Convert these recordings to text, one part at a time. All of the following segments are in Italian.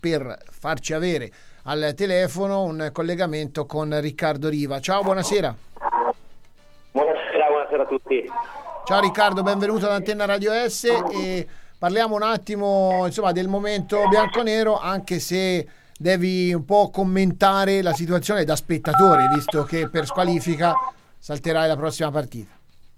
per farci avere al telefono un collegamento con Riccardo Riva. Ciao, buonasera. Buonasera a tutti. Ciao Riccardo, benvenuto ad Antenna Radio S e parliamo un attimo del momento bianconero, anche se devi un po' commentare la situazione da spettatore, visto che per squalifica salterai la prossima partita.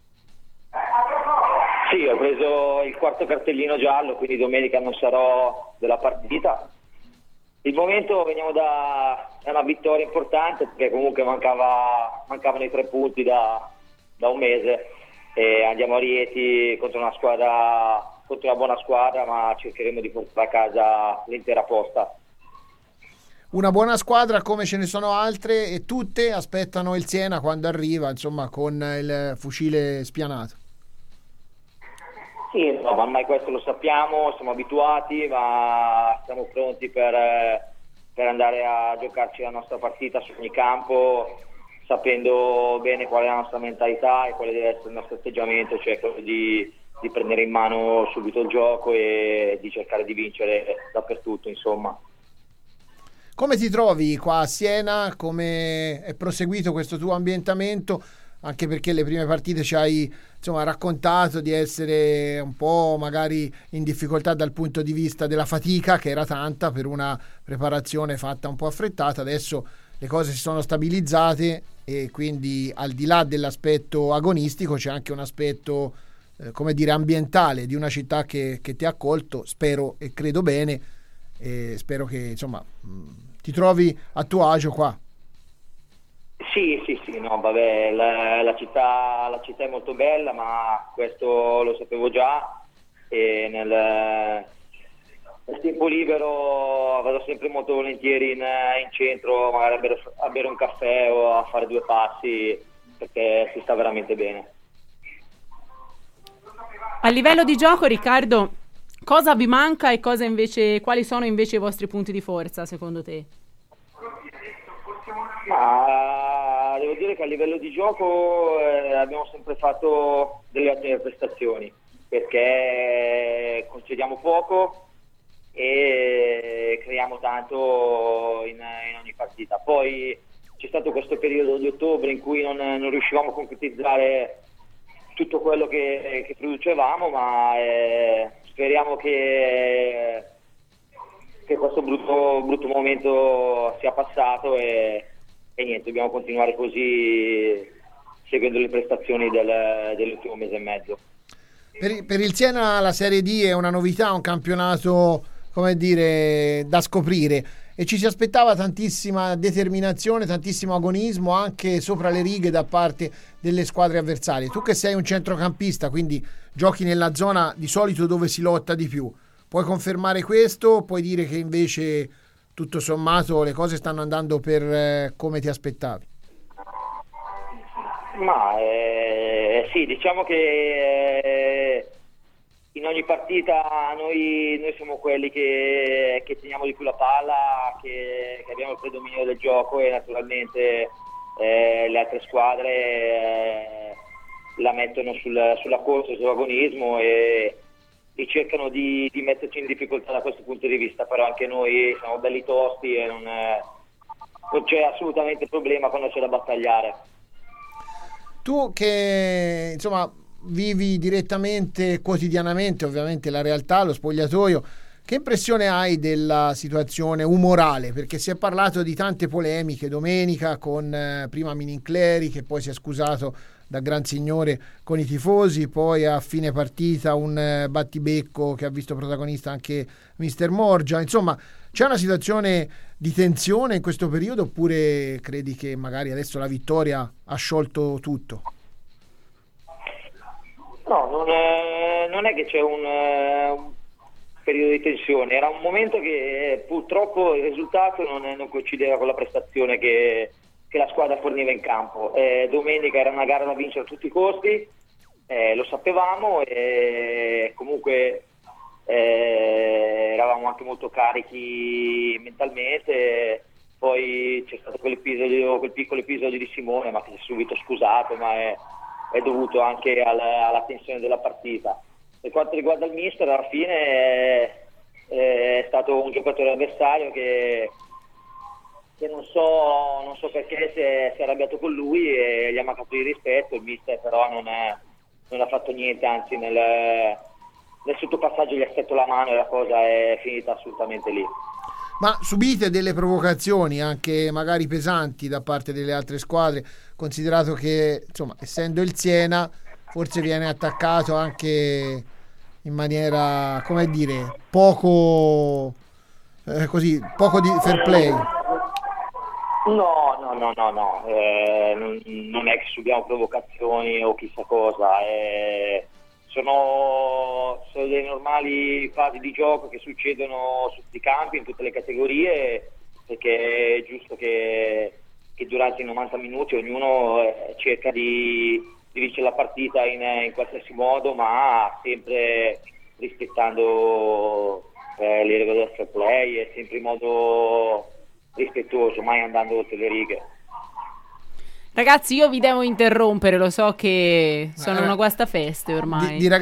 Sì, ho preso il quarto cartellino giallo, quindi domenica non sarò della partita. Il momento è una vittoria importante, perché comunque mancavano i 3 punti da un mese e andiamo a Rieti contro una buona squadra, ma cercheremo di portare a casa l'intera posta. Una buona squadra come ce ne sono altre e tutte aspettano il Siena quando arriva, con il fucile spianato. Sì, no, ma ormai questo lo sappiamo, siamo abituati, ma siamo pronti per andare a giocarci la nostra partita su ogni campo, sapendo bene qual è la nostra mentalità e quale deve essere il nostro atteggiamento, cioè quello di prendere in mano subito il gioco e di cercare di vincere dappertutto, insomma. Come ti trovi qua a Siena? Come è proseguito questo tuo ambientamento? Anche perché le prime partite ci hai raccontato di essere un po' magari in difficoltà dal punto di vista della fatica, che era tanta per una preparazione fatta un po' affrettata. Adesso le cose si sono stabilizzate e quindi al di là dell'aspetto agonistico c'è anche un aspetto ambientale di una città che ti ha accolto, spero e credo bene, e spero che ti trovi a tuo agio qua. Sì, no, vabbè, la città è molto bella, ma questo lo sapevo già, e nel tempo libero vado sempre molto volentieri in centro, magari a bere un caffè o a fare 2 passi, perché si sta veramente bene. A livello di gioco, Riccardo, cosa vi manca e quali sono invece i vostri punti di forza, secondo te? Ma devo dire che a livello di gioco abbiamo sempre fatto delle ottime prestazioni, perché concediamo poco e creiamo tanto in ogni partita. Poi c'è stato questo periodo di ottobre in cui non riuscivamo a concretizzare tutto quello che producevamo, ma speriamo che questo brutto momento sia passato e niente, dobbiamo continuare così, seguendo le prestazioni dell'ultimo mese e mezzo. Per il Siena la Serie D è una novità, un campionato da scoprire, e ci si aspettava tantissima determinazione, tantissimo agonismo anche sopra le righe da parte delle squadre avversarie. Tu che sei un centrocampista, quindi giochi nella zona di solito dove si lotta di più, puoi confermare questo? Puoi dire che invece tutto sommato le cose stanno andando per come ti aspettavi? Ma sì, diciamo che in ogni partita noi siamo quelli che teniamo di più la palla, che abbiamo il predominio del gioco, e naturalmente le altre squadre la mettono sulla corsa, sull'agonismo e cercano di metterci in difficoltà da questo punto di vista, però anche noi siamo belli tosti e non c'è assolutamente problema quando c'è da battagliare. Tu che vivi direttamente, quotidianamente ovviamente la realtà, lo spogliatoio, che impressione hai della situazione umorale? Perché si è parlato di tante polemiche domenica con prima Minincleri, che poi si è scusato da gran signore con i tifosi, poi a fine partita un battibecco che ha visto protagonista anche Mister Morgia. Insomma, c'è una situazione di tensione in questo periodo, oppure credi che magari adesso la vittoria ha sciolto tutto? No, non è che c'è un periodo di tensione, era un momento che purtroppo il risultato non coincideva con la prestazione che la squadra forniva in campo. Domenica era una gara da vincere a tutti i costi, lo sapevamo, e comunque eravamo anche molto carichi mentalmente. Poi c'è stato quel piccolo episodio di Simone, ma che si è subito scusato, ma è dovuto anche alla tensione della partita. Per quanto riguarda il mister, alla fine è stato un giocatore avversario che non so perché si è arrabbiato con lui e gli ha mancato di rispetto. Il mister però non ha fatto niente, anzi nel sottopassaggio gli ha stretto la mano e la cosa è finita assolutamente lì. Ma subite delle provocazioni anche magari pesanti da parte delle altre squadre, considerato che, insomma, essendo il Siena, forse viene attaccato anche in maniera, come dire, poco poco di fair play? No, non è che subiamo provocazioni o chissà cosa, sono delle normali fasi di gioco che succedono su tutti i campi, in tutte le categorie, perché è giusto che durante i 90 minuti ognuno cerca di vincere la partita in qualsiasi modo, ma sempre rispettando le regole del fair play e sempre in modo rispettoso, mai andando oltre le righe. Ragazzi, io vi devo interrompere, lo so che sono una guastafeste ormai. Di